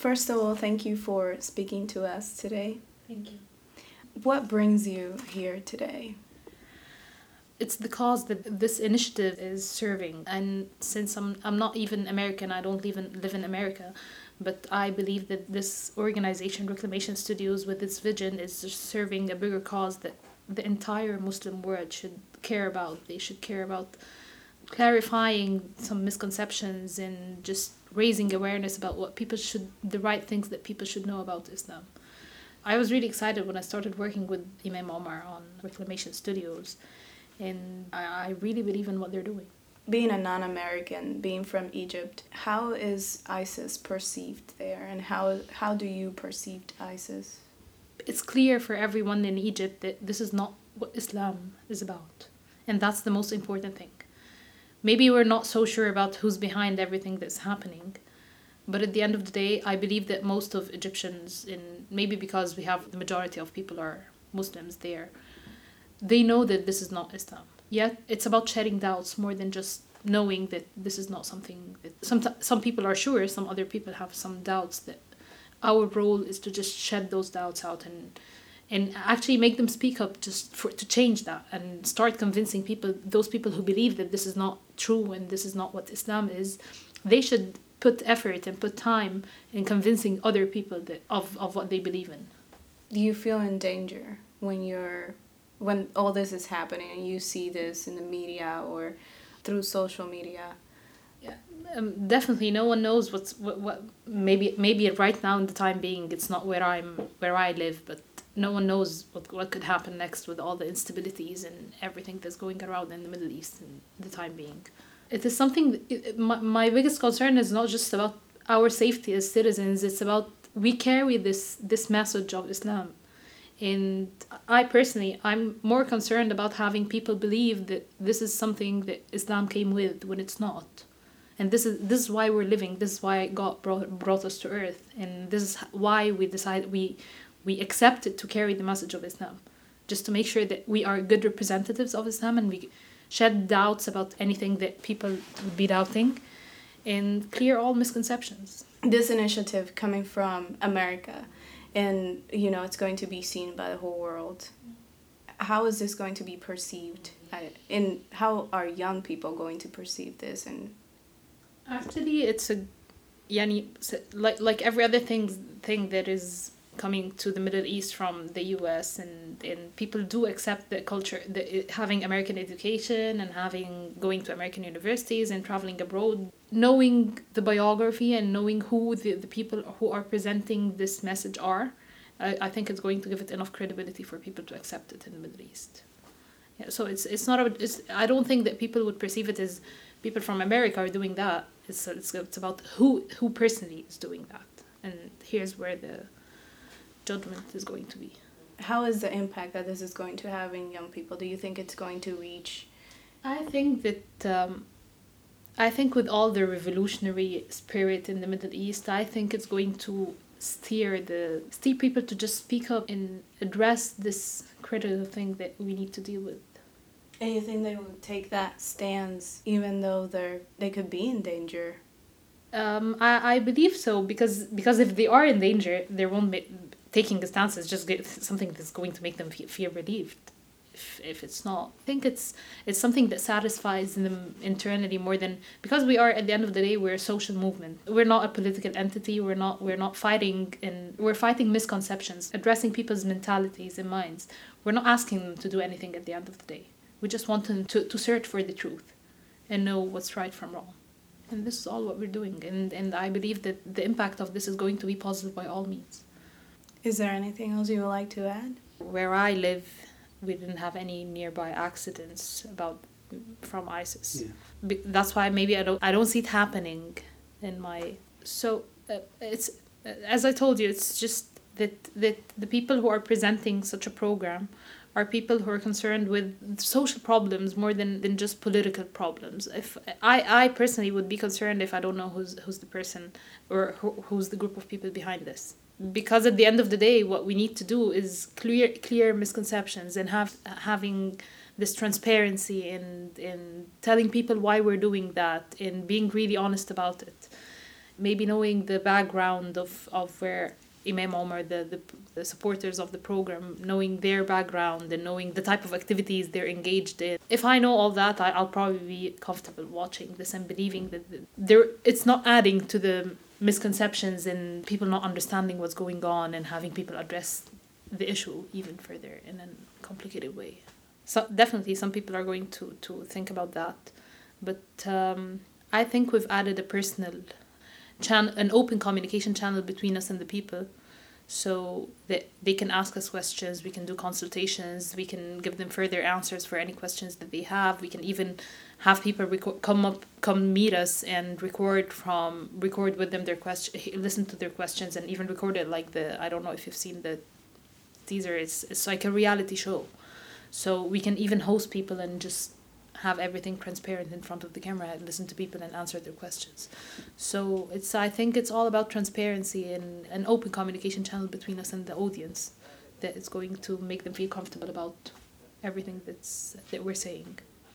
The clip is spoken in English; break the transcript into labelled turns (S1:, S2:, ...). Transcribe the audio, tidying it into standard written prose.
S1: First of all, thank you for speaking to us today.
S2: Thank you.
S1: What brings you here today?
S2: It's the cause that this initiative is serving. And since I'm not even American, I don't live in America, but I believe that this organization, Reclamation Studios, with its vision, is just serving a bigger cause that the entire Muslim world should care about. They should care about clarifying some misconceptions and just raising awareness about the right things that people should know about Islam. I was really excited when I started working with Imam Omar on Reclamation Studios, and I really believe in what they're doing.
S1: Being a non-American, being from Egypt, how is ISIS perceived there, and how do you perceive ISIS?
S2: It's clear for everyone in Egypt that this is not what Islam is about, and that's the most important thing. Maybe we're not so sure about who's behind everything that's happening, but at the end of the day, I believe that most of Egyptians, maybe because we have the majority of people are Muslims there, they know that this is not Islam. Yet it's about shedding doubts more than just knowing that this is not something that some people are sure, some other people have some doubts. That our role is to just shed those doubts out and actually make them speak up to change that and start convincing those people who believe that this is not true and this is not what Islam is. They should put effort and put time in convincing other people of what they believe in.
S1: Do you feel in danger when all this is happening and you see this in the media or through social media?
S2: Yeah, definitely. No one knows what. Maybe right now in the time being, it's not where I live, but no one knows what could happen next with all the instabilities and everything that's going around in the Middle East in the time being. It is something. My biggest concern is not just about our safety as citizens. It's about we carry this message of Islam. And I'm more concerned about having people believe that this is something that Islam came with when it's not. And this is why we're living. This is why God brought us to earth. And this is why we decided we accepted to carry the message of Islam. Just to make sure that we are good representatives of Islam and we shed doubts about anything that people would be doubting and clear all misconceptions.
S1: This initiative coming from America, and it's going to be seen by the whole world. How is this going to be perceived? And how are young people going to perceive this? And
S2: actually, it's like every other thing that is coming to the Middle East from the US, and people do accept the culture, having American education and going to American universities and traveling abroad, knowing the biography and knowing who the people who are presenting this message are. I think it's going to give it enough credibility for people to accept it in the Middle East. Yeah, so it's not I don't think that people would perceive it as people from America are doing that. It's about who personally is doing that, and here's where the judgment is going to be.
S1: How is the impact that this is going to have in young people? Do you think it's going to reach?
S2: I think that with all the revolutionary spirit in the Middle East, I think it's going to steer people to just speak up and address this critical thing that we need to deal with.
S1: And you think they will take that stance even though they could be in danger?
S2: I believe so, because if they are in danger, they won't taking a stance is just something that's going to make them feel relieved. If it's not, I think it's something that satisfies them internally more than, because we are, at the end of the day, we're a social movement. We're not a political entity. We're not fighting, and we're fighting misconceptions, addressing people's mentalities and minds. We're not asking them to do anything at the end of the day. We just want them to search for the truth and know what's right from wrong. And this is all what we're doing. And I believe that the impact of this is going to be positive by all means.
S1: Is there anything else you would like to add?
S2: Where I live, we didn't have any nearby accidents from ISIS. Yeah. That's why maybe I don't see it happening in my. So it's, as I told you, it's just that the people who are presenting such a program are people who are concerned with social problems more than just political problems. If I personally would be concerned if I don't know who's the person or who's the group of people behind this. Because at the end of the day, what we need to do is clear misconceptions and having this transparency and telling people why we're doing that and being really honest about it. maybe knowing the background of where Imam Omar, the supporters of the program, knowing their background and knowing the type of activities they're engaged in. If I know all that, I'll probably be comfortable watching this and believing that it's not adding to the misconceptions and people not understanding what's going on and having people address the issue even further in a complicated way. So definitely some people are going to think about that. But I think we've added a personal an open communication channel between us and the people, so that they can ask us questions, we can do consultations, we can give them further answers for any questions that they have. We can even have people come meet us and record with them their listen to their questions, and even record it like I don't know if you've seen the teaser, it's like a reality show, so we can even host people and just have everything transparent in front of the camera and listen to people and answer their questions. So I think it's all about transparency and an open communication channel between us and the audience that is going to make them feel comfortable about everything that we're saying.